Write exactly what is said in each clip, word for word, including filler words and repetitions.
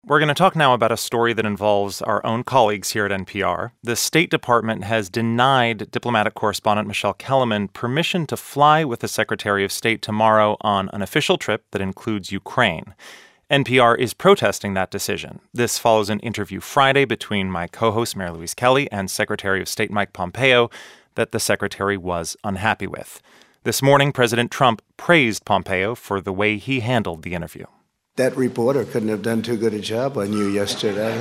We're going to talk now about a story that involves our own colleagues here at N P R. The State Department has denied diplomatic correspondent Michele Kelemen permission to fly with the Secretary of State tomorrow on an official trip that includes Ukraine. N P R is protesting that decision. This follows an interview Friday between my co-host Mary Louise Kelly and Secretary of State Mike Pompeo that the secretary was unhappy with. This morning, President Trump praised Pompeo for the way he handled the interview. That reporter couldn't have done too good a job on you yesterday,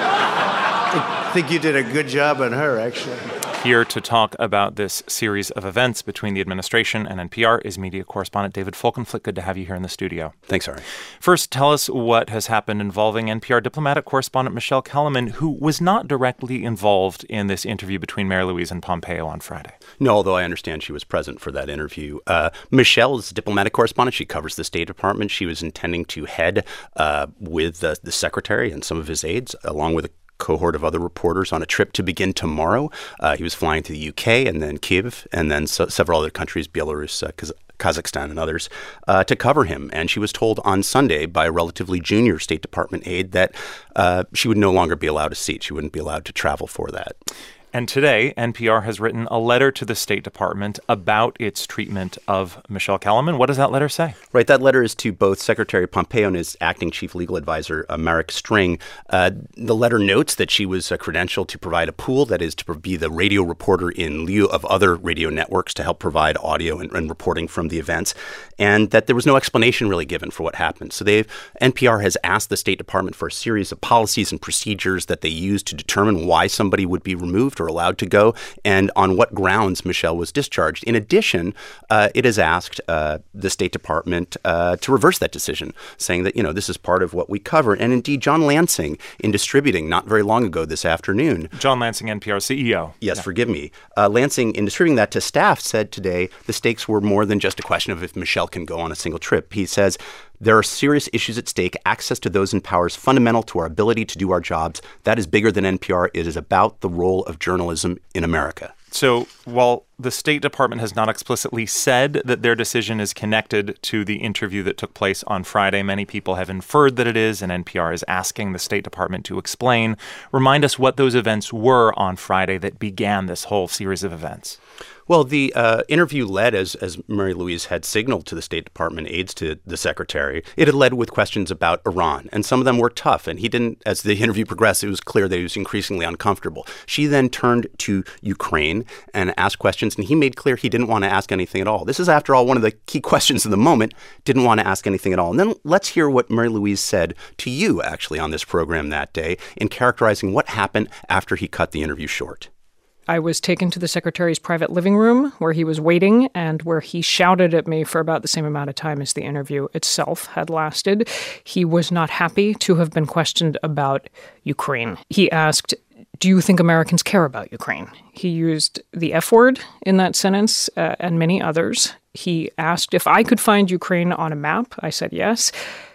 huh? I think you did a good job on her, actually. Here to talk about this series of events between the administration and N P R is media correspondent David Folkenflik. Good to have you here in the studio. Thanks, Ari. First, tell us what has happened involving N P R diplomatic correspondent Michele Kelemen, who was not directly involved in this interview between Mary Louise and Pompeo on Friday. No, although I understand she was present for that interview. Uh, Michele is diplomatic correspondent. She covers the State Department. She was intending to head uh, with the, the secretary and some of his aides, along with a cohort of other reporters, on a trip to begin tomorrow. Uh, he was flying to the U K and then Kyiv and then so, several other countries, Belarus, uh, Kaz- Kazakhstan and others, uh, to cover him. And she was told on Sunday by a relatively junior State Department aide that uh, she would no longer be allowed a seat. She wouldn't be allowed to travel for that. And today, N P R has written a letter to the State Department about its treatment of Michele Kelemen. What does that letter say? Right. That letter is to both Secretary Pompeo and his acting chief legal advisor, uh, Marek String. Uh, the letter notes that she was uh, credentialed to provide a pool, that is, to be the radio reporter in lieu of other radio networks to help provide audio and, and reporting from the events, and that there was no explanation really given for what happened. So they've N P R has asked the State Department for a series of policies and procedures that they use to determine why somebody would be removed or allowed to go, and on what grounds Michele was discharged. In addition, uh, it has asked uh, the State Department uh, to reverse that decision, saying that, you know, this is part of what we cover. And indeed, John Lansing, in Distributing not very long ago this afternoon. John Lansing, N P R C E O. Yes, yeah. forgive me. Uh, Lansing, in distributing that to staff, said today the stakes were more than just a question of if Michele can go on a single trip. He says, there are serious issues at stake. Access to those in power is fundamental to our ability to do our jobs. That is bigger than N P R. It is about the role of journalism in America. So while the State Department has not explicitly said that their decision is connected to the interview that took place on Friday, many people have inferred that it is, and N P R is asking the State Department to explain. Remind us what those events were on Friday that began this whole series of events. Well, the uh, interview led, as as Mary Louise had signaled to the State Department aides to the secretary, it had led with questions about Iran, and some of them were tough. And he didn't, as the interview progressed, it was clear that he was increasingly uncomfortable. She then turned to Ukraine and asked questions, and he made clear he didn't want to ask anything at all. This is, after all, one of the key questions of the moment, didn't want to ask anything at all. And then let's hear what Mary Louise said to you, actually, on this program that day in characterizing what happened after he cut the interview short. I was taken to the secretary's private living room where he was waiting and where he shouted at me for about the same amount of time as the interview itself had lasted. He was not happy to have been questioned about Ukraine. He asked, do you think Americans care about Ukraine? He used the F word in that sentence uh, and many others. He asked if I could find Ukraine on a map. I said yes.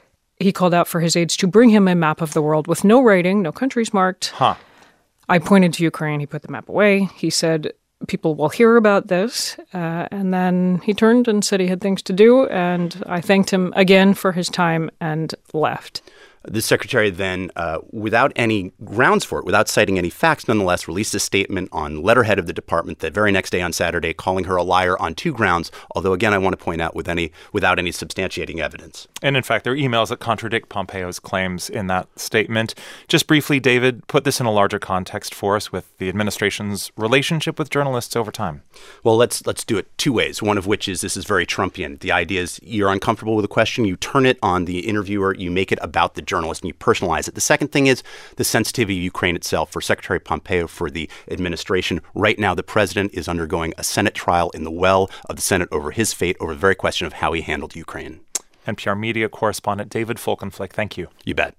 He called out for his aides to bring him a map of the world with no rating, no countries marked. Huh. I pointed to Ukraine. He put the map away. He said, people will hear about this. Uh, and then he turned and said he had things to do. And I thanked him again for his time and left. The secretary then, uh, without any grounds for it, without citing any facts, nonetheless released a statement on letterhead of the department the very next day on Saturday, calling her a liar on two grounds, although, again, I want to point out with any without any substantiating evidence. And, in fact, there are emails that contradict Pompeo's claims in that statement. Just briefly, David, put this in a larger context for us with the administration's relationship with journalists over time. Well, let's let's do it two ways, one of which is this is very Trumpian. The idea is you're uncomfortable with a question, you turn it on the interviewer, you make it about the journalist, and you personalize it. The second thing is the sensitivity of Ukraine itself. For Secretary Pompeo, for the administration, right now the president is undergoing a Senate trial in the well of the Senate over his fate, over the very question of how he handled Ukraine. N P R media correspondent David Folkenflik, thank you. You bet.